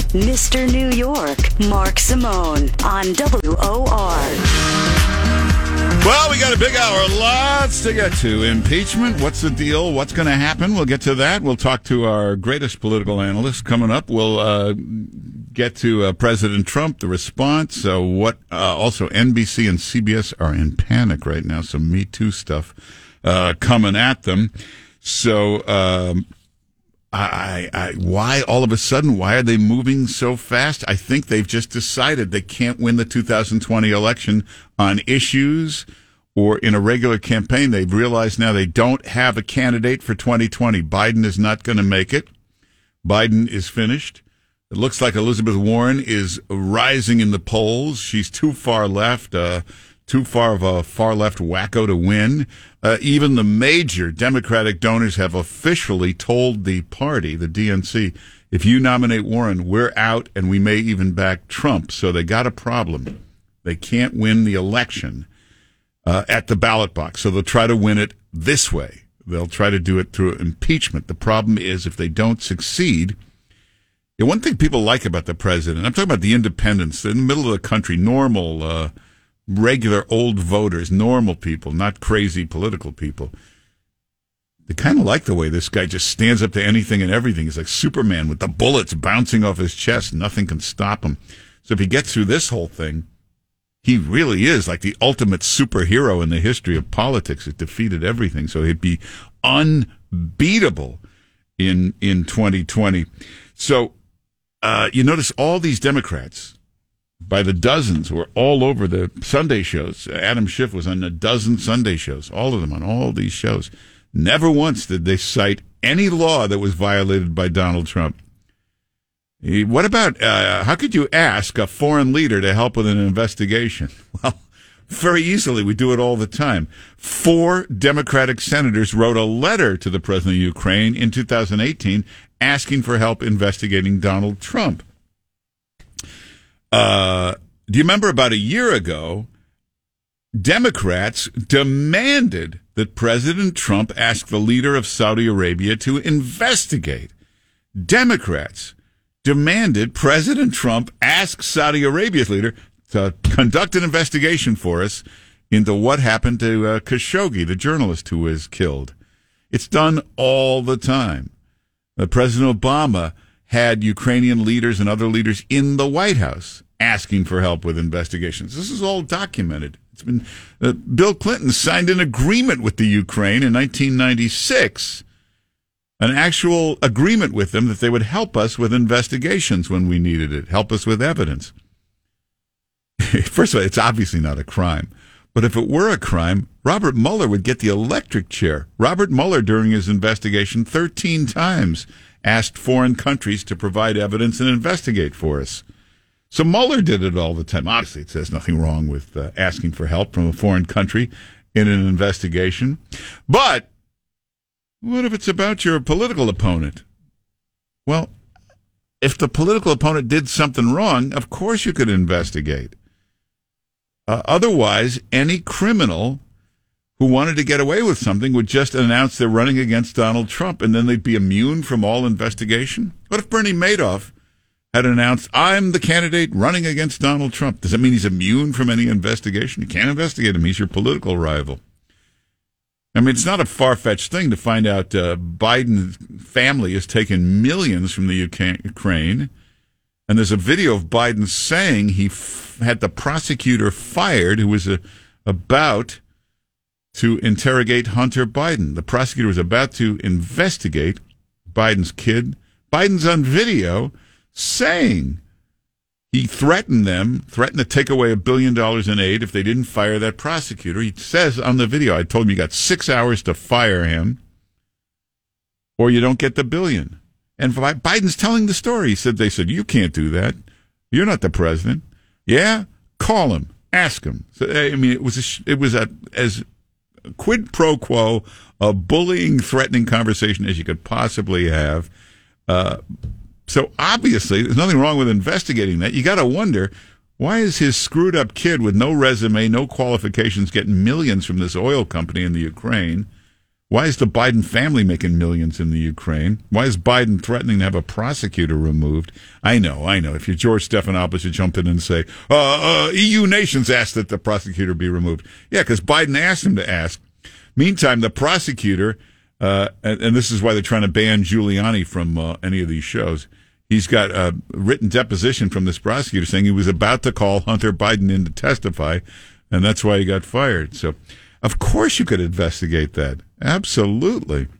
Mr. New York, Mark Simone on WOR. Well, we got a big hour. Lots to get to. Impeachment. What's the deal? What's going to happen? We'll get to that. We'll talk to our greatest political analyst coming up. We'll get to President Trump, the response. Also, NBC and CBS are in panic right now. Some Me Too stuff coming at them. So, why all of a sudden? Why are they moving so fast? I think they've just decided they can't win the 2020 election on issues or in a regular campaign. They've realized now they don't have a candidate for 2020. Biden is not going to make it. Biden is finished. It looks like Elizabeth Warren is rising in the polls. She's too far left, too far of a far left wacko to win. Even the major Democratic donors have officially told the party, the DNC, if you nominate Warren, we're out and we may even back Trump. So they got a problem. They can't win the election at the ballot box. So they'll try to win it this way. They'll try to do it through impeachment. The problem is if they don't succeed, one thing people like about the president, I'm talking about the independents, in the middle of the country, normal, regular old voters, normal people, not crazy political people. They kind of like the way this guy just stands up to anything and everything. He's like Superman with the bullets bouncing off his chest. Nothing can stop him. So if he gets through this whole thing, he really is like the ultimate superhero in the history of politics. It defeated everything. So he'd be unbeatable in 2020. So you notice all these Democrats, by the dozens, were all over the Sunday shows. Adam Schiff was on a dozen Sunday shows, all of them on all these shows. Never once did they cite any law that was violated by Donald Trump. What about, how could you ask a foreign leader to help with an investigation? Well, very easily. We do it all the time. 4 Democratic senators wrote a letter to the president of Ukraine in 2018 asking for help investigating Donald Trump. Do you remember about a year ago, Democrats demanded that President Trump ask the leader of Saudi Arabia to investigate. Democrats demanded President Trump ask Saudi Arabia's leader to conduct an investigation for us into what happened to Khashoggi, the journalist who was killed. It's done all the time. President Obama had Ukrainian leaders and other leaders in the White House asking for help with investigations. This is all documented. It's been Bill Clinton signed an agreement with the Ukraine in 1996, an actual agreement with them that they would help us with investigations when we needed it, help us with evidence. First of all, it's obviously not a crime. But if it were a crime, Robert Mueller would get the electric chair. Robert Mueller, during his investigation, 13 times asked foreign countries to provide evidence and investigate for us. So Mueller did it all the time. Obviously, it says nothing wrong with asking for help from a foreign country in an investigation. But what if it's about your political opponent? Well, if the political opponent did something wrong, of course you could investigate. Otherwise, any criminal who wanted to get away with something would just announce they're running against Donald Trump, and then they'd be immune from all investigation. What if Bernie Madoff had announced, I'm the candidate running against Donald Trump? Does that mean he's immune from any investigation? You can't investigate him. He's your political rival. I mean, it's not a far-fetched thing to find out Biden's family has taken millions from the Ukraine. And there's a video of Biden saying he had the prosecutor fired who was about to interrogate Hunter Biden. The prosecutor was about to investigate Biden's kid. Biden's on video saying he threatened to take away $1 billion in aid if they didn't fire that prosecutor. He says on the video, I told him you got 6 hours to fire him or you don't get the $1 billion. And Biden's telling the story. They said, you can't do that. You're not the president. Yeah? Call him. Ask him. So, I mean, it was as quid pro quo, a bullying, threatening conversation as you could possibly have. So obviously, there's nothing wrong with investigating that. You got to wonder, why is his screwed up kid with no resume, no qualifications, getting millions from this oil company in the Ukraine? Why is the Biden family making millions in the Ukraine? Why is Biden threatening to have a prosecutor removed? I know. If you're George Stephanopoulos, you jump in and say, EU nations asked that the prosecutor be removed. Yeah, because Biden asked him to ask. Meantime, the prosecutor, and this is why they're trying to ban Giuliani from any of these shows, he's got a written deposition from this prosecutor saying he was about to call Hunter Biden in to testify, and that's why he got fired. So, of course you could investigate that. Absolutely.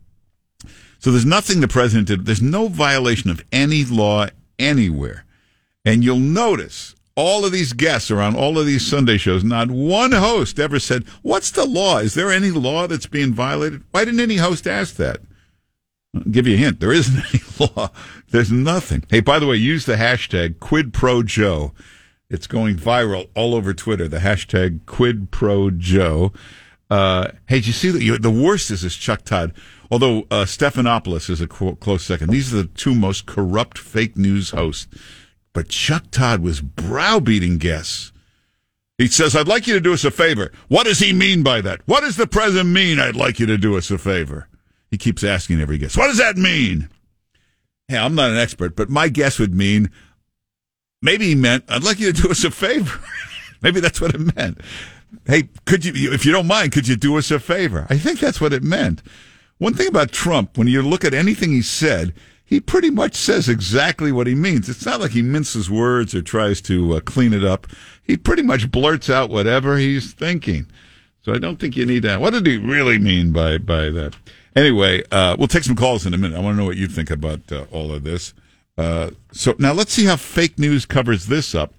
So there's nothing the president did. There's no violation of any law anywhere. And you'll notice all of these guests around all of these Sunday shows, not one host ever said, what's the law? Is there any law that's being violated? Why didn't any host ask that? I'll give you a hint. There isn't any law. There's nothing. Hey, by the way, use the hashtag QuidProJoe. It's going viral all over Twitter, the hashtag QuidProJoe. Hey, did you see that? The worst is this Chuck Todd, although Stephanopoulos is a close second. These are the two most corrupt fake news hosts. But Chuck Todd was browbeating guests. He says, I'd like you to do us a favor. What does he mean by that? What does the president mean, I'd like you to do us a favor? He keeps asking every guest, what does that mean? Hey, I'm not an expert, but my guess would mean, maybe he meant, I'd like you to do us a favor. Maybe that's what it meant. Hey, could you, if you don't mind, could you do us a favor? I think that's what it meant. One thing about Trump, when you look at anything he said, he pretty much says exactly what he means. It's not like he minces words or tries to clean it up. He pretty much blurts out whatever he's thinking. So I don't think you need that. What did he really mean by that? Anyway, we'll take some calls in a minute. I want to know what you think about all of this. So now let's see how fake news covers this up.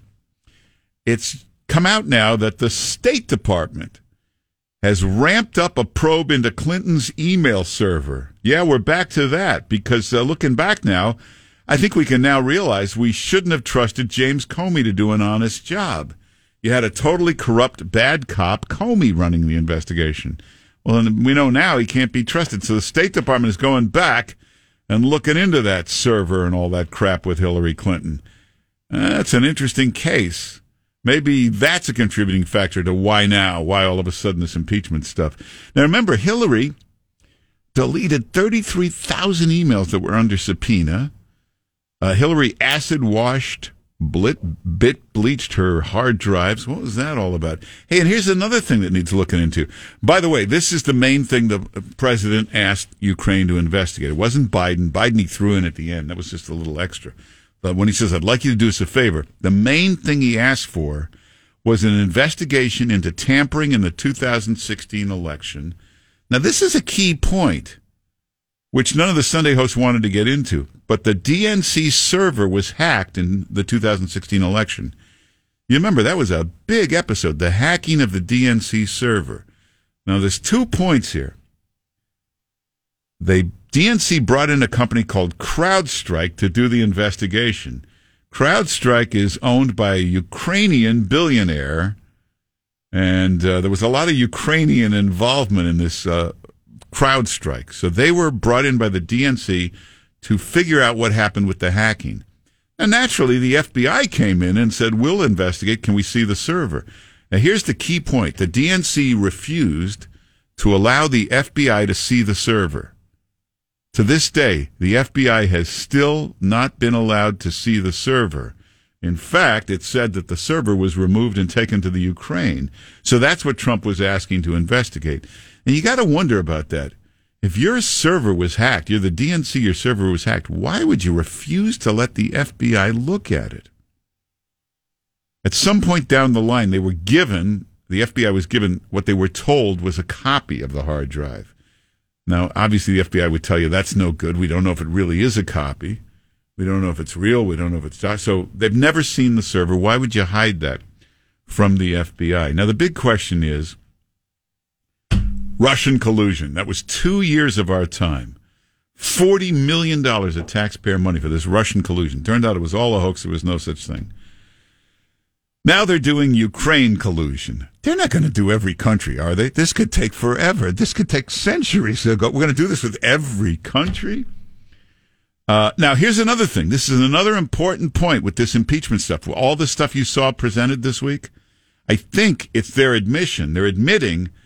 It's come out now that the State Department has ramped up a probe into Clinton's email server. Yeah, we're back to that because looking back now, I think we can now realize we shouldn't have trusted James Comey to do an honest job. You had a totally corrupt bad cop, Comey, running the investigation. Well, and we know now he can't be trusted. So the State Department is going back and looking into that server and all that crap with Hillary Clinton. That's an interesting case. Maybe that's a contributing factor to why all of a sudden this impeachment stuff. Now, remember, Hillary deleted 33,000 emails that were under subpoena. Hillary acid-washed, bleached her hard drives. What was that all about? Hey, and here's another thing that needs looking into. By the way, this is the main thing the president asked Ukraine to investigate. It wasn't Biden. Biden he threw in at the end. That was just a little extra. But when he says, I'd like you to do us a favor, the main thing he asked for was an investigation into tampering in the 2016 election. Now, this is a key point, which none of the Sunday hosts wanted to get into, but the DNC server was hacked in the 2016 election. You remember, that was a big episode, the hacking of the DNC server. Now, there's 2 points here. DNC brought in a company called CrowdStrike to do the investigation. CrowdStrike is owned by a Ukrainian billionaire, and there was a lot of Ukrainian involvement in this CrowdStrike. So they were brought in by the DNC to figure out what happened with the hacking. And naturally, the FBI came in and said, we'll investigate. Can we see the server? Now, here's the key point. The DNC refused to allow the FBI to see the server. To this day, the FBI has still not been allowed to see the server. In fact, it said that the server was removed and taken to the Ukraine. So that's what Trump was asking to investigate. And you got to wonder about that. If your server was hacked, you're the DNC, your server was hacked, why would you refuse to let the FBI look at it? At some point down the line, the FBI was given what they were told was a copy of the hard drive. Now, obviously, the FBI would tell you that's no good. We don't know if it really is a copy. We don't know if it's real. We don't know if it's... So they've never seen the server. Why would you hide that from the FBI? Now, the big question is Russian collusion. That was 2 years of our time. $40 million of taxpayer money for this Russian collusion. Turned out it was all a hoax. There was no such thing. Now they're doing Ukraine collusion. They're not going to do every country, are they? This could take forever. This could take centuries. We're going to do this with every country? Now, here's another thing. This is another important point with this impeachment stuff. All the stuff you saw presented this week, I think it's their admission. They're admitting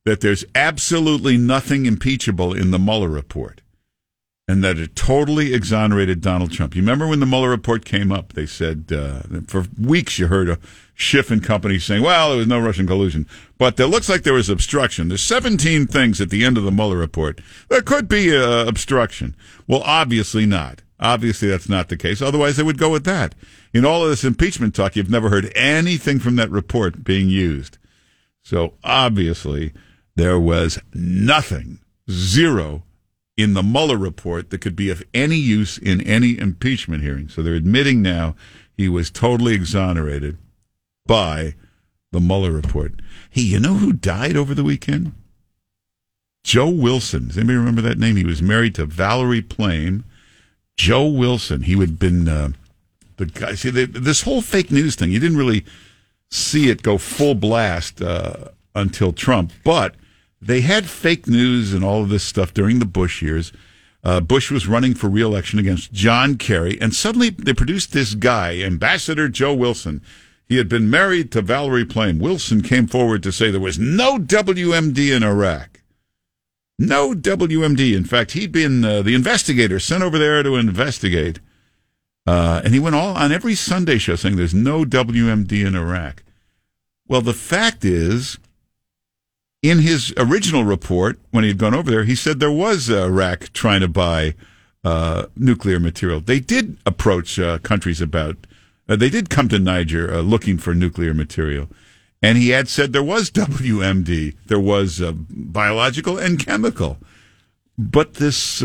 that there's absolutely nothing impeachable in the Mueller report and that it totally exonerated Donald Trump. You remember when the Mueller report came up, they said for weeks you heard Schiff and company saying, well, there was no Russian collusion, but it looks like there was obstruction. There's 17 things at the end of the Mueller report. There could be obstruction. Well, obviously not. Obviously that's not the case. Otherwise they would go with that. In all of this impeachment talk, you've never heard anything from that report being used. So obviously there was nothing, zero, in the Mueller report that could be of any use in any impeachment hearing. So they're admitting now he was totally exonerated by the Mueller report. Hey, you know who died over the weekend? Joe Wilson. Does anybody remember that name? He was married to Valerie Plame. Joe Wilson. He had been the guy. See, this whole fake news thing, you didn't really see it go full blast until Trump, but they had fake news and all of this stuff during the Bush years. Bush was running for re-election against John Kerry, and suddenly they produced this guy, Ambassador Joe Wilson. He had been married to Valerie Plame. Wilson came forward to say there was no WMD in Iraq. No WMD. In fact, he'd been the investigator sent over there to investigate. And he went on every Sunday show saying there's no WMD in Iraq. Well, the fact is, in his original report, when he had gone over there, he said there was Iraq trying to buy nuclear material. They did approach countries about, they did come to Niger looking for nuclear material. And he had said there was WMD. There was biological and chemical. But this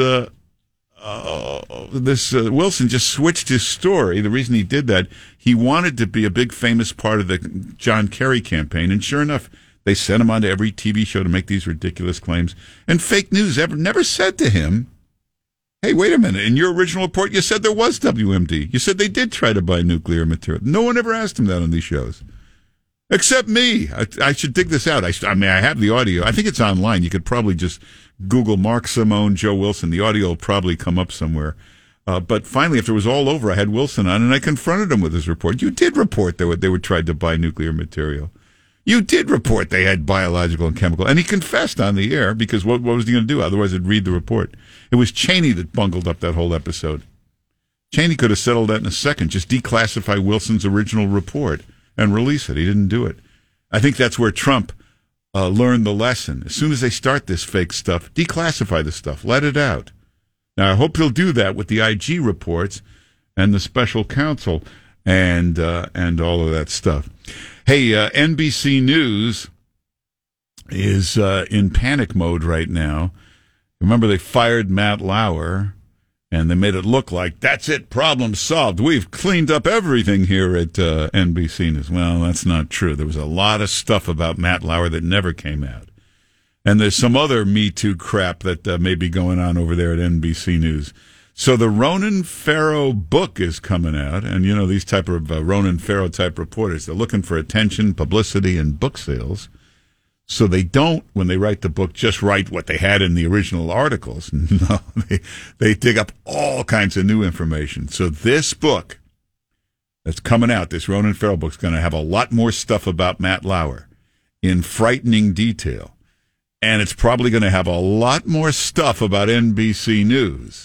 Wilson just switched his story. The reason he did that, he wanted to be a big famous part of the John Kerry campaign. And sure enough, they sent him onto every TV show to make these ridiculous claims. And fake news never said to him, hey, wait a minute, in your original report, you said there was WMD. You said they did try to buy nuclear material. No one ever asked him that on these shows. Except me. I should dig this out. I mean, I have the audio. I think it's online. You could probably just Google Mark Simone, Joe Wilson. The audio will probably come up somewhere. But finally, after it was all over, I had Wilson on, and I confronted him with his report. You did report they were tried to buy nuclear material. You did report they had biological and chemical. And he confessed on the air, because what was he going to do? Otherwise, he'd read the report. It was Cheney that bungled up that whole episode. Cheney could have settled that in a second. Just declassify Wilson's original report and release it. He didn't do it. I think that's where Trump learned the lesson. As soon as they start this fake stuff, declassify the stuff. Let it out. Now, I hope he'll do that with the IG reports and the special counsel and all of that stuff. Hey, NBC News is in panic mode right now. Remember, they fired Matt Lauer, and they made it look like, that's it, problem solved. We've cleaned up everything here at NBC News. Well, that's not true. There was a lot of stuff about Matt Lauer that never came out. And there's some other Me Too crap that may be going on over there at NBC News. So the Ronan Farrow book is coming out, and you know these type of Ronan Farrow type reporters, they're looking for attention, publicity, and book sales. So they don't, when they write the book, just write what they had in the original articles. No, they dig up all kinds of new information. So this book that's coming out, this Ronan Farrow book, is going to have a lot more stuff about Matt Lauer in frightening detail. And it's probably going to have a lot more stuff about NBC News.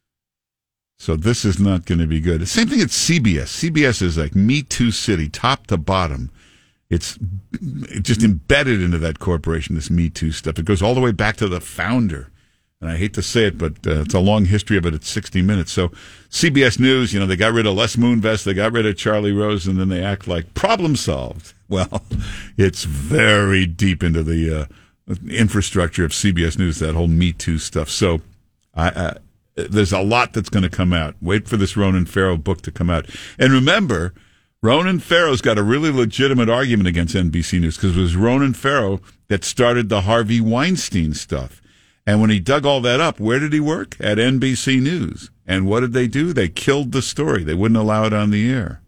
So this is not going to be good. The same thing at CBS. CBS is like Me Too City, top to bottom. It's just embedded into that corporation, this Me Too stuff. It goes all the way back to the founder. And I hate to say it, but it's a long history of it at 60 Minutes. So CBS News, you know, they got rid of Les Moonves, they got rid of Charlie Rose, and then they act like problem solved. Well, it's very deep into the infrastructure of CBS News, that whole Me Too stuff. So there's a lot that's going to come out. Wait for this Ronan Farrow book to come out. And remember, Ronan Farrow's got a really legitimate argument against NBC News, because it was Ronan Farrow that started the Harvey Weinstein stuff. And when he dug all that up, where did he work? At NBC News. And what did they do? They killed the story. They wouldn't allow it on the air.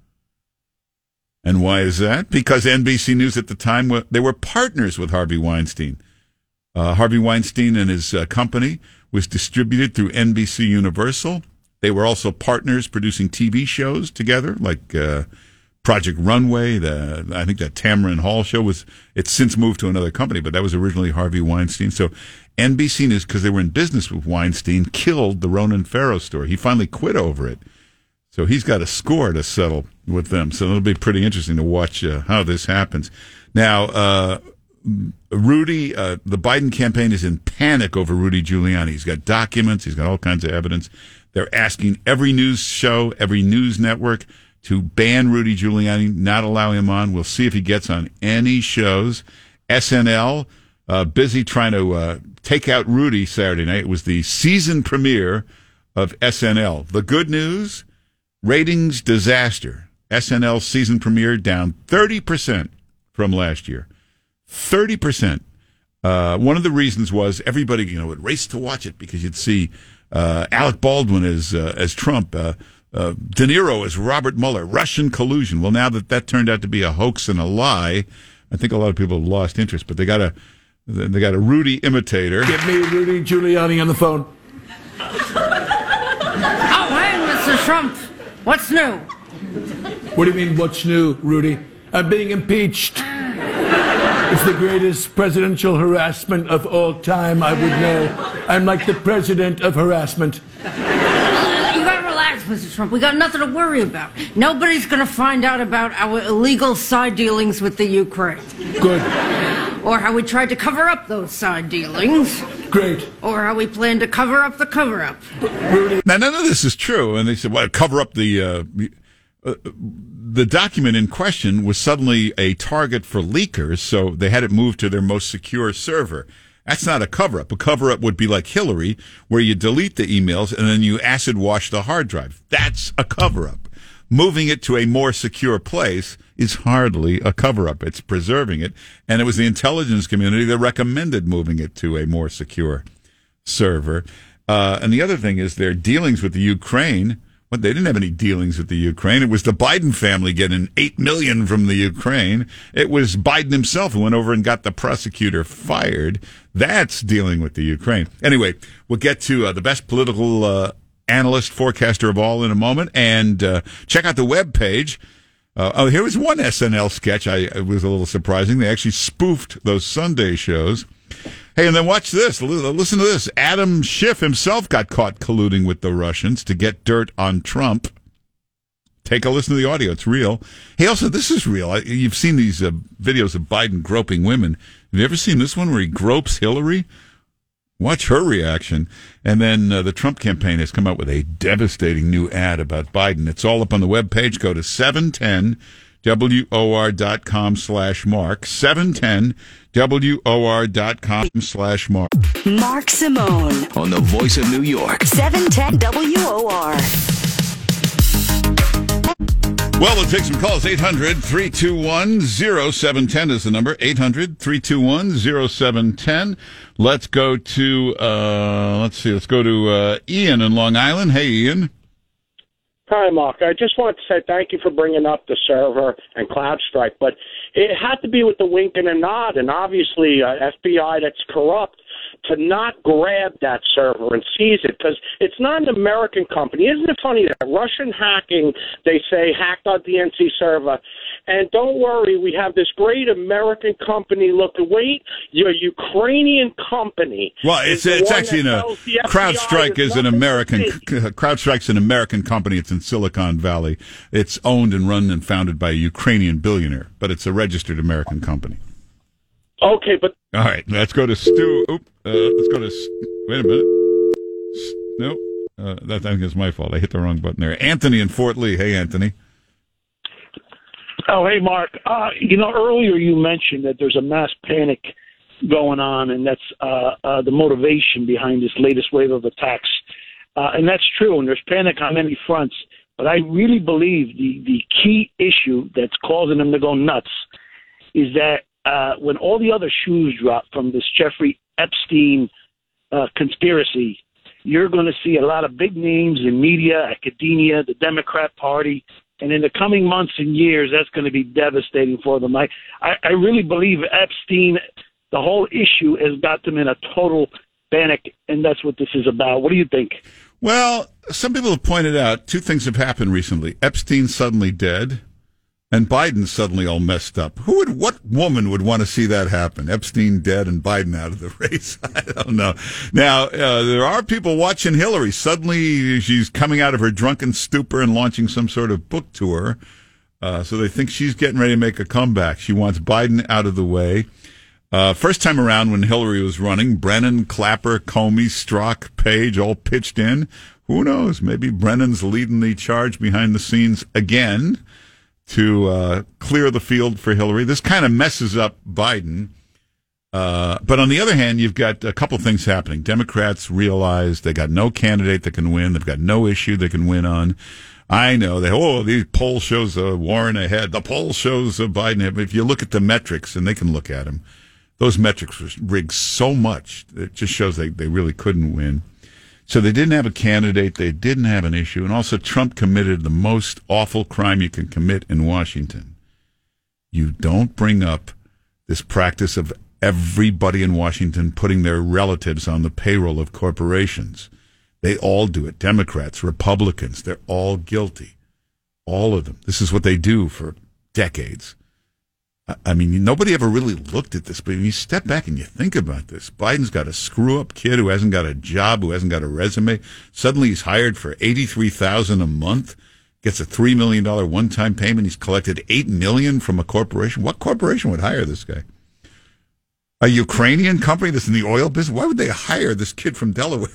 And why is that? Because NBC News at the time, they were partners with Harvey Weinstein. Harvey Weinstein and his company was distributed through NBC Universal. They were also partners producing TV shows together, like Project Runway. I think that Tamron Hall show it's since moved to another company, but that was originally Harvey Weinstein. So NBC News, because they were in business with Weinstein, killed the Ronan Farrow story. He finally quit over it. So he's got a score to settle with them. So it'll be pretty interesting to watch how this happens. Now, Rudy, the Biden campaign is in panic over Rudy Giuliani. He's got documents. He's got all kinds of evidence. They're asking every news show, every news network to ban Rudy Giuliani, not allow him on. We'll see if he gets on any shows. SNL, busy trying to take out Rudy Saturday night. It was the season premiere of SNL. The good news, ratings disaster. SNL season premiere down 30% from last year. 30%. One of the reasons was everybody, would race to watch it because you'd see Alec Baldwin as Trump, De Niro as Robert Mueller, Russian collusion. Well, now that turned out to be a hoax and a lie, I think a lot of people have lost interest. But they got a Rudy imitator. Get me Rudy Giuliani on the phone. Oh, hey, Mr. Trump. What's new? What do you mean, what's new, Rudy? I'm being impeached. It's the greatest presidential harassment of all time, I would know. I'm like the president of harassment. You gotta relax, Mr. Trump. We got nothing to worry about. Nobody's gonna find out about our illegal side dealings with the Ukraine. Good. Or how we tried to cover up those side dealings. Great. Or how we plan to cover up the cover-up. Rudy. Now, none of this is true. And they said, well, cover up the document in question was suddenly a target for leakers, so they had it moved to their most secure server. That's not a cover-up. A cover-up would be like Hillary, where you delete the emails and then you acid wash the hard drive. That's a cover-up. Moving it to a more secure place is hardly a cover-up. It's preserving it. And it was the intelligence community that recommended moving it to a more secure server. And the other thing is their dealings with the Ukraine. Well, they didn't have any dealings with the Ukraine. It was the Biden family getting $8 million from the Ukraine. It was Biden himself who went over and got the prosecutor fired. That's dealing with the Ukraine. Anyway, we'll get to the best political analyst forecaster of all in a moment, and check out the webpage. Here was one SNL sketch. It was a little surprising. They actually spoofed those Sunday shows. Hey, and then watch this. Listen to this. Adam Schiff himself got caught colluding with the Russians to get dirt on Trump. Take a listen to the audio. It's real. Hey, also, this is real. You've seen these videos of Biden groping women. Have you ever seen this one where he gropes Hillary? Watch her reaction. And then the Trump campaign has come out with a devastating new ad about Biden. It's all up on the webpage. Go to 710WOR.com/Mark. 710WOR.com/Mark. Mark Simone On the Voice of New York. 710 WOR. Well, we'll take some calls. 800-321-0710 is the number. 800-321-0710. Let's go to, Ian in Long Island. Hey, Ian. Hi, Mark. I just want to say thank you for bringing up the server and CrowdStrike, but it had to be with the wink and a nod, and obviously FBI that's corrupt to not grab that server and seize it, because it's not an American company. Isn't it funny that Russian hacking, they say, hacked our DNC server? And don't worry, we have this great American company. Look, wait, your Ukrainian company. Well, it's actually CrowdStrike is an American. CrowdStrike's an American company. It's in Silicon Valley. It's owned and run and founded by a Ukrainian billionaire, but it's a registered American company. Okay, but all right, let's go to Stu. Let's go to. Wait a minute. No, I think it's my fault. I hit the wrong button there. Anthony in Fort Lee. Hey, Anthony. Oh, hey, Mark. Earlier you mentioned that there's a mass panic going on, and that's the motivation behind this latest wave of attacks. And that's true, and there's panic on many fronts. But I really believe the key issue that's causing them to go nuts is that when all the other shoes drop from this Jeffrey Epstein conspiracy, you're going to see a lot of big names in media, academia, the Democrat Party, and in the coming months and years, that's going to be devastating for them. I really believe Epstein, the whole issue has got them in a total panic, and that's what this is about. What do you think? Well, some people have pointed out two things have happened recently. Epstein's suddenly dead, And Biden's suddenly all messed up. What woman would want to see that happen? Epstein dead and Biden out of the race? I don't know. Now, there are people watching Hillary. Suddenly, she's coming out of her drunken stupor and launching some sort of book tour. So they think she's getting ready to make a comeback. She wants Biden out of the way. First time around when Hillary was running, Brennan, Clapper, Comey, Strzok, Page all pitched in. Who knows? Maybe Brennan's leading the charge behind the scenes again to clear the field for Hillary. This kind of messes up Biden. But on the other hand, you've got a couple things happening. Democrats realize they got no candidate that can win. They've got no issue they can win on. I know these poll shows Warren ahead. The poll shows Biden ahead. But if you look at the metrics, and they can look at them, those metrics were rigged so much. It just shows they really couldn't win. So they didn't have a candidate. They didn't have an issue. And also Trump committed the most awful crime you can commit in Washington. You don't bring up this practice of everybody in Washington putting their relatives on the payroll of corporations. They all do it. Democrats, Republicans, they're all guilty. All of them. This is what they do for decades. I mean, nobody ever really looked at this, but when you step back and you think about this, Biden's got a screw-up kid who hasn't got a job, who hasn't got a resume. Suddenly he's hired for $83,000 a month, gets a $3 million one-time payment. He's collected $8 million from a corporation. What corporation would hire this guy? A Ukrainian company that's in the oil business? Why would they hire this kid from Delaware?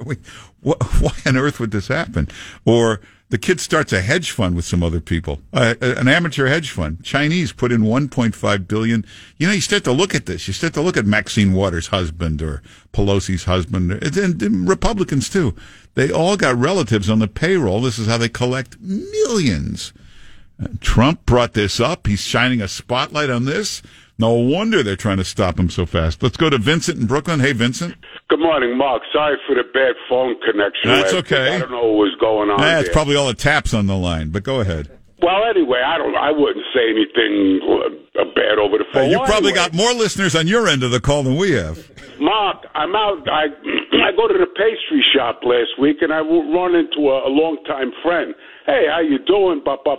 Why on earth would this happen? Or the kid starts a hedge fund with some other people, an amateur hedge fund. Chinese put in $1.5 billion. You know, you start to look at this. You start to look at Maxine Waters' husband or Pelosi's husband, and Republicans too. They all got relatives on the payroll. This is how they collect millions. Trump brought this up. He's shining a spotlight on this. No wonder they're trying to stop him so fast. Let's go to Vincent in Brooklyn. Hey, Vincent. Good morning, Mark. Sorry for the bad phone connection. That's okay. I don't know what was going on there. It's probably all the taps on the line, but go ahead. Well, anyway, I wouldn't say anything bad over the phone. You probably got more listeners on your end of the call than we have. Mark, I'm out. I go to the pastry shop last week, and I run into a longtime friend. Hey, how you doing?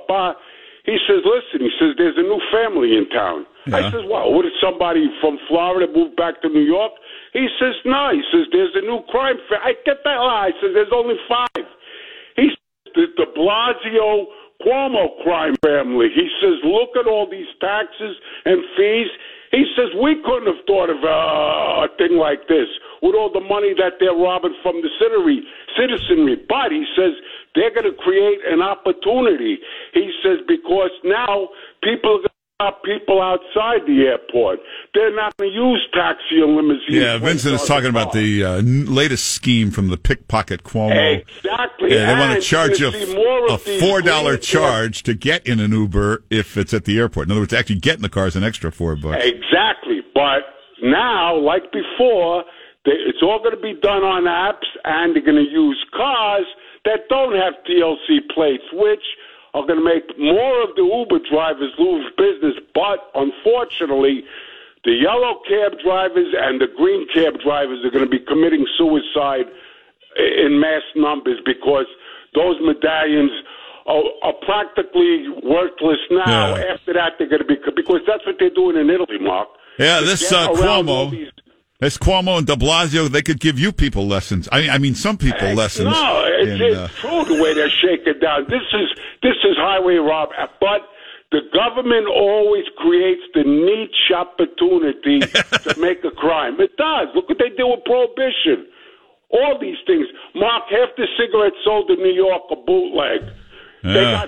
He says, listen, there's a new family in town. Yeah. I says, well, what, did somebody from Florida move back to New York? He says, no. He says, there's a new crime family. I get that. I says, there's only 5. He says, the Blasio Cuomo crime family. He says, look at all these taxes and fees. He says, we couldn't have thought of a thing like this with all the money that they're robbing from the citizenry. But he says they're going to create an opportunity. He says because now people are going to stop people outside the airport. They're not going to use taxi or limousine. Yeah, Vincent is talking about the latest scheme from the pickpocket Cuomo. Exactly. Yeah, they want to charge you a $4 charge to get in an Uber if it's at the airport. In other words, to actually get in the car is an extra $4. Exactly. But now, like before, it's all going to be done on apps, and they're going to use cars that don't have TLC plates, which are going to make more of the Uber drivers lose business. But unfortunately, the yellow cab drivers and the green cab drivers are going to be committing suicide in mass numbers because those medallions are practically worthless now. Yeah. After that, they're going to be, because that's what they're doing in Italy, Mark. Yeah, this Cuomo. It's Cuomo and de Blasio. They could give you people lessons. I mean, some people lessons. No, it's true the way they're shaking down. This is highway rob. But the government always creates the niche opportunity to make a crime. It does. Look what they did with Prohibition. All these things. Mark, half the cigarettes sold in New York are bootleg. Yeah. They got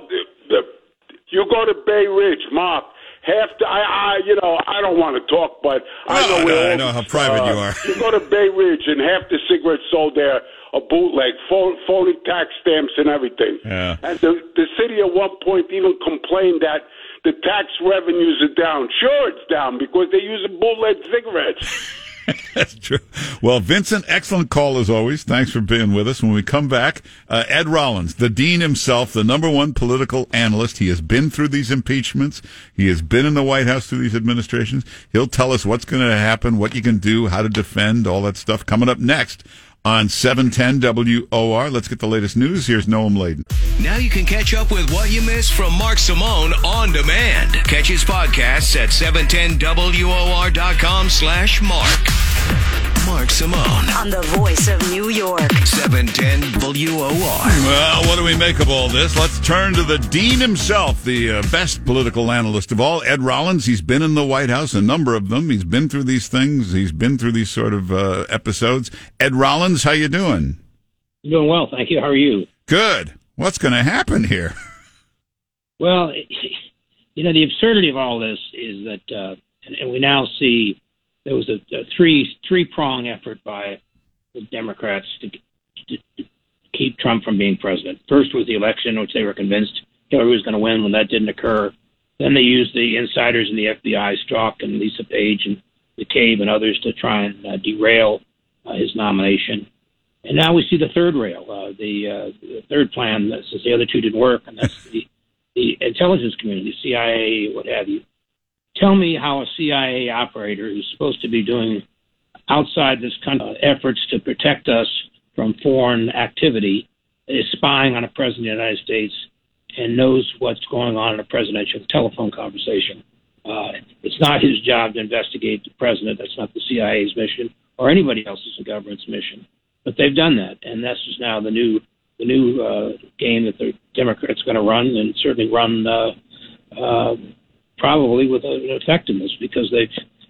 you go to Bay Ridge, Mark. I don't want to talk, but I know how private you are. You go to Bay Ridge, and half the cigarettes sold there are bootleg, phony tax stamps and everything. Yeah. And the city at one point even complained that the tax revenues are down. Sure, it's down because they're using bootleg cigarettes. That's true. Well, Vincent, excellent call as always. Thanks for being with us. When we come back, Ed Rollins, the dean himself, the number one political analyst. He has been through these impeachments. He has been in the White House through these administrations. He'll tell us what's going to happen, what you can do, how to defend, all that stuff coming up next on 710 WOR. Let's get the latest news. Here's Noam Laden. Now you can catch up with what you missed from Mark Simone on demand. Catch his podcasts at 710WOR.com/Mark. Mark Simone. On the voice of New York. 710 WOR. Well, what do we make of all this? Let's turn to the dean himself, the best political analyst of all, Ed Rollins. He's been in the White House, a number of them. He's been through these things. He's been through these sort of episodes. Ed Rollins, how you doing? Doing well, thank you. How are you? Good. What's going to happen here? Well, the absurdity of all this is that, and we now see there was a three-prong effort by the Democrats to keep Trump from being president. First was the election, which they were convinced Hillary was going to win when that didn't occur. Then they used the insiders in the FBI, Strzok and Lisa Page and McCabe and others to try and derail his nomination. And now we see the third rail, the third plan, since the other two didn't work, and that's the intelligence community, CIA, what have you. Tell me how a CIA operator who's supposed to be doing outside this country efforts to protect us from foreign activity is spying on a president of the United States and knows what's going on in a presidential telephone conversation. It's not his job to investigate the president. That's not the CIA's mission or anybody else's in government's mission. But they've done that, and this is now the new game that the Democrats are going to run, and certainly run probably with an effectiveness, because they've,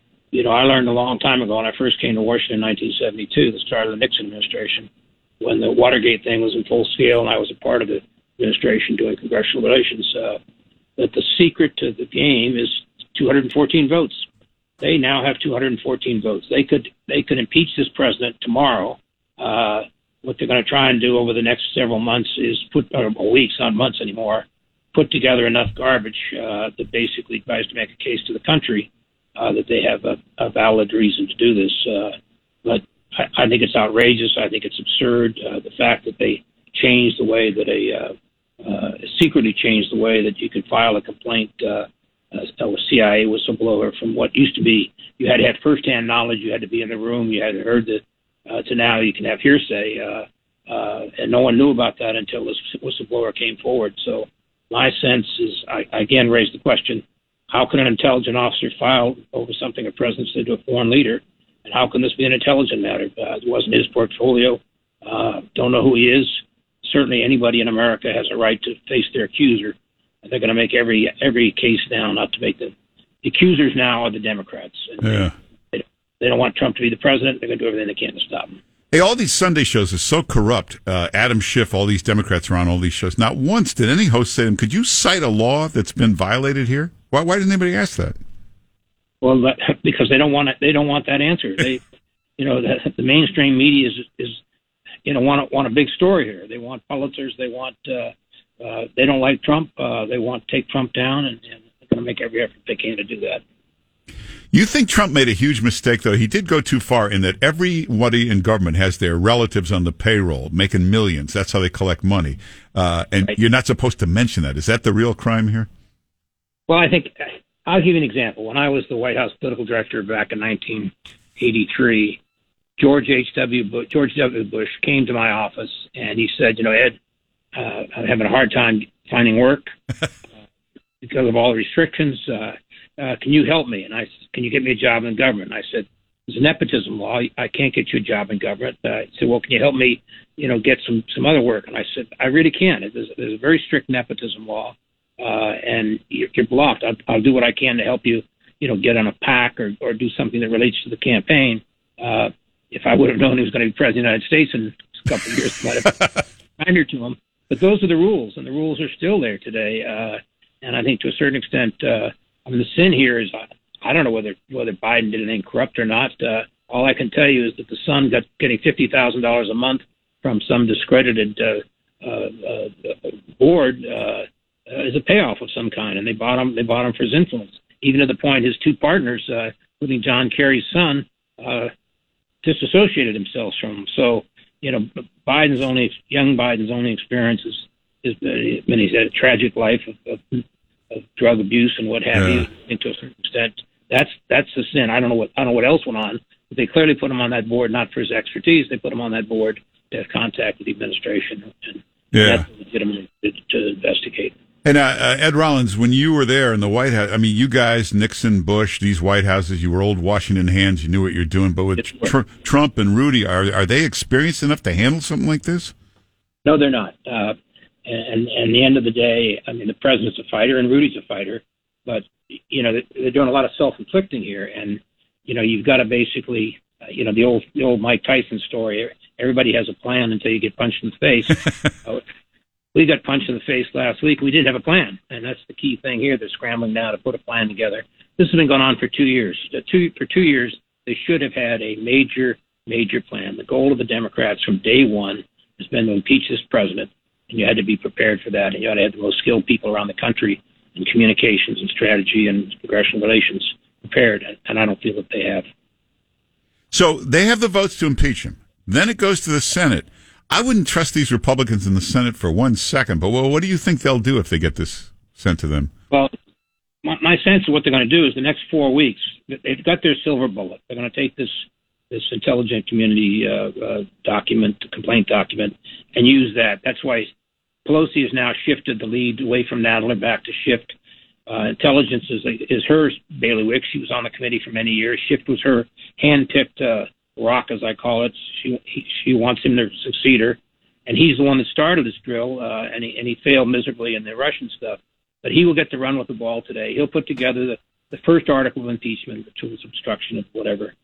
I learned a long time ago when I first came to Washington in 1972, the start of the Nixon administration, when the Watergate thing was in full scale, and I was a part of the administration doing congressional relations, that the secret to the game is 214 votes. They now have 214 votes. They could impeach this president tomorrow. What they're going to try and do over the next several months is weeks, not months anymore, put together enough garbage that basically tries to make a case to the country that they have a valid reason to do this. But I think it's outrageous. I think it's absurd. The fact that they changed the way that secretly changed the way that you could file a complaint, a CIA whistleblower, from what used to be you had to have firsthand knowledge, you had to be in the room, you had heard the to now you can have hearsay, and no one knew about that until this whistleblower came forward. So my sense is, I again raise the question, how can an intelligence officer file over something a president said to a foreign leader, and how can this be an intelligence matter? It wasn't his portfolio. Don't know who he is. Certainly anybody in America has a right to face their accuser, and they're going to make every case now not to make the accusers now are the Democrats. And yeah. They don't want Trump to be the president. They're going to do everything they can to stop him. Hey, all these Sunday shows are so corrupt. Adam Schiff, all these Democrats are on all these shows. Not once did any host say to him, could you cite a law that's been violated here? Why didn't anybody ask that? Well, because they don't want it. They don't want that answer. They, the mainstream media is want a big story here. They want Pulitzers. They want. They don't like Trump. They want to take Trump down, and they're going to make every effort they can to do that. You think Trump made a huge mistake, though? He did go too far in that everybody in government has their relatives on the payroll making millions. That's how they collect money. And right. You're not supposed to mention that. Is that the real crime here? Well, I think I'll give you an example. When I was the White House political director back in 1983, George W. Bush came to my office and he said, Ed, I'm having a hard time finding work because of all the restrictions. Can you help me? And I said, can you get me a job in government? And I said, there's a nepotism law. I can't get you a job in government. He said, well, can you help me, get some other work? And I said, I really can. There's a very strict nepotism law, and you're blocked. I'll do what I can to help you, get on a PAC or do something that relates to the campaign. If I would have known he was going to be president of the United States in a couple of years, I might have kinder to him. But those are the rules, and the rules are still there today. And I think to a certain extent, the sin here is I don't know whether Biden did anything corrupt or not. All I can tell you is that the son getting $50,000 a month from some discredited board is a payoff of some kind, and they bought him for his influence. Even to the point his two partners, including John Kerry's son, disassociated themselves from him. So young Biden's only experience is when he's had a tragic life of drug abuse and what have you. And to a certain extent, that's the sin. I don't know what else went on But they clearly put him on that board not for his expertise. They put him on that board to have contact with the administration, and that's legitimate to investigate. And Ed Rollins, when you were there in the White House, I mean, you guys, Nixon, Bush, these White Houses, you were old Washington hands. You knew what you're doing. But with Trump and Rudy, are they experienced enough to handle something like this? No, they're not. And at the end of the day, I mean, the president's a fighter and Rudy's a fighter. But, they're doing a lot of self-inflicting here. And, you've got to basically, the old Mike Tyson story, everybody has a plan until you get punched in the face. We got punched in the face last week. We didn't have a plan, and that's the key thing here. They're scrambling now to put a plan together. This has been going on for 2 years. For 2 years, they should have had a major plan. The goal of the Democrats from day one has been to impeach this president, and you had to be prepared for that, and you had to have the most skilled people around the country in communications and strategy and congressional relations prepared, and I don't feel that they have. So they have the votes to impeach him. Then it goes to the Senate. I wouldn't trust these Republicans in the Senate for 1 second, but what do you think they'll do if they get this sent to them? Well, my sense of what they're going to do is the next 4 weeks, they've got their silver bullet. They're going to take this intelligent community complaint document, and use that. That's why Pelosi has now shifted the lead away from Nadler back to Schiff. Intelligence is her bailiwick. She was on the committee for many years. Schiff was her hand-picked rock, as I call it. She wants him to succeed her, and he's the one that started this drill, and he failed miserably in the Russian stuff. But he will get to run with the ball today. He'll put together the first article of impeachment, which was obstruction of whatever,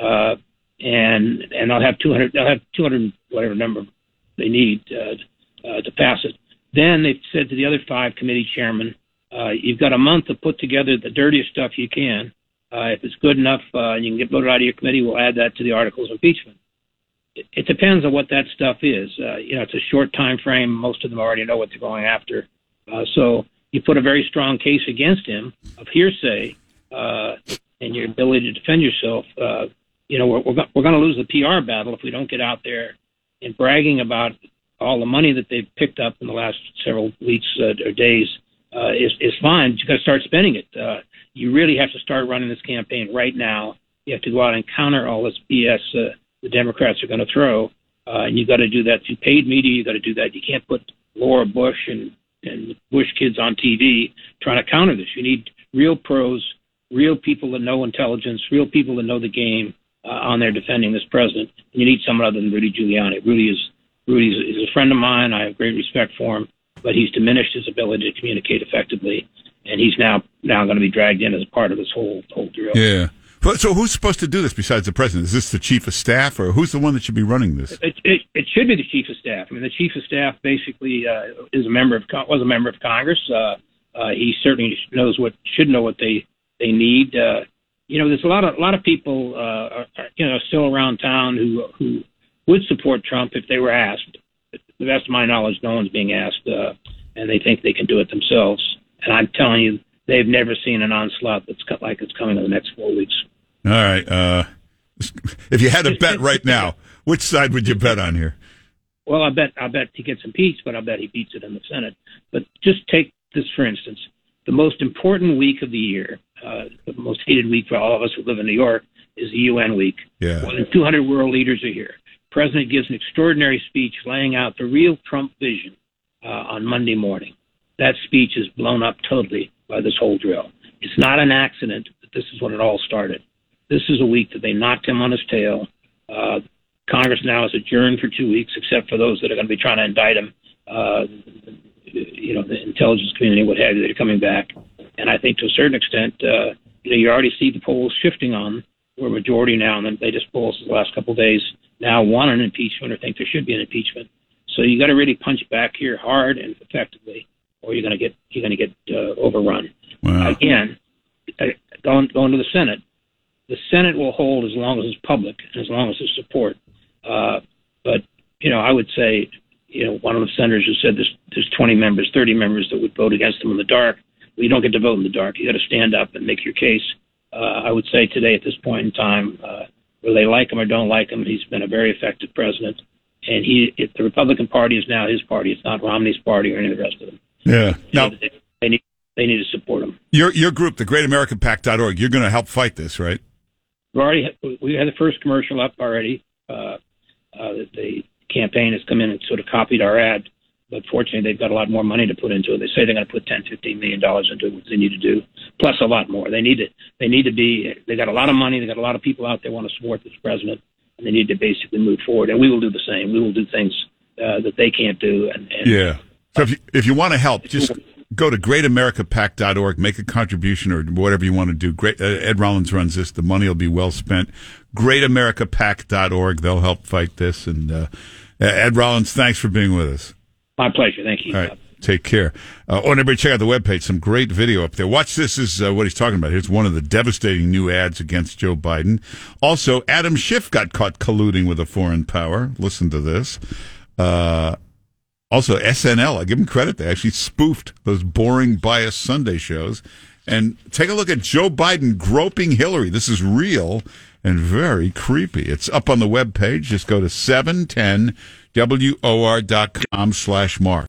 and they'll have 200. They'll have 200 whatever number they need to pass it. Then they've said to the other 5 committee chairmen, you've got a month to put together the dirtiest stuff you can. If it's good enough and you can get voted out of your committee, we'll add that to the articles of impeachment. It depends on what that stuff is. It's a short time frame. Most of them already know what they're going after. So you put a very strong case against him of hearsay and your ability to defend yourself. We're going to lose the PR battle if we don't get out there and bragging about all the money that they've picked up in the last several weeks or days. Is fine, but you've got to start spending it. You really have to start running this campaign right now. You have to go out and counter all this BS the Democrats are going to throw, and you've got to do that through paid media. You've got to do that. You can't put Laura Bush and Bush kids on TV trying to counter this. You need real pros, real people that know intelligence, real people that know the game on there defending this president. And you need someone other than Rudy Giuliani. Rudy is a friend of mine. I have great respect for him. But he's diminished his ability to communicate effectively, and he's now going to be dragged in as part of this whole drill. Yeah. So who's supposed to do this besides the president? Is this the chief of staff, or who's the one that should be running this? It should be the chief of staff. I mean, the chief of staff basically was a member of Congress. He certainly should know what they need. There's a lot of people still around town who would support Trump if they were asked. To the best of my knowledge, no one's being asked, and they think they can do it themselves. And I'm telling you, they've never seen an onslaught that's like it's coming in the next 4 weeks. All right. If you had to bet right now, which side would you bet on here? Well, I bet he gets impeached, but I bet he beats it in the Senate. But just take this for instance: the most important week of the year, the most hated week for all of us who live in New York, is the UN week. Yeah. More than 200 world leaders are here. The president gives an extraordinary speech laying out the real Trump vision on Monday morning. That speech is blown up totally by this whole drill. It's not an accident that this is when it all started. This is a week that they knocked him on his tail. Congress now is adjourned for 2 weeks, except for those that are going to be trying to indict him. The intelligence community, what have you, that are coming back. And I think to a certain extent, you already see the polls shifting on. We're a majority now, and then they just polls the last couple of days now want an impeachment or think there should be an impeachment. So you got to really punch back here hard and effectively, or you're going to get overrun. Wow. Again, going to the Senate. The Senate will hold as long as it's public and as long as there's support. But I would say, one of the senators who said there's 20 members, 30 members that would vote against him in the dark. Well, you don't get to vote in the dark. You got to stand up and make your case. I would say today at this point in time, whether they like him or don't like him, he's been a very effective president. And if the Republican Party is now his party. It's not Romney's party or any of the rest of them. Yeah. Now, they need to support him. Your group, the GreatAmericanPact.org, you're going to help fight this, right? We had the first commercial up already. The campaign has come in and sort of copied our ad, but fortunately they've got a lot more money to put into it. They say they're going to put $10-15 million into what they need to do, plus a lot more. They got a lot of money. They got a lot of people out there want to support this president, and they need to basically move forward. And we will do the same. We will do things that they can't do. Yeah. So if you want to help, just go to greatamericapac.org, make a contribution or whatever you want to do. Ed Rollins runs this. The money will be well spent. Greatamericapac.org. They'll help fight this. And Ed Rollins, thanks for being with us. My pleasure. Thank you. All right. Take care. And everybody check out the webpage. Some great video up there. Watch this is what he's talking about. Here's one of the devastating new ads against Joe Biden. Also, Adam Schiff got caught colluding with a foreign power. Listen to this. Also, SNL, I give them credit. They actually spoofed those boring, biased Sunday shows. And take a look at Joe Biden groping Hillary. This is real and very creepy. It's up on the webpage. Just go to 710WOR.com/Mark.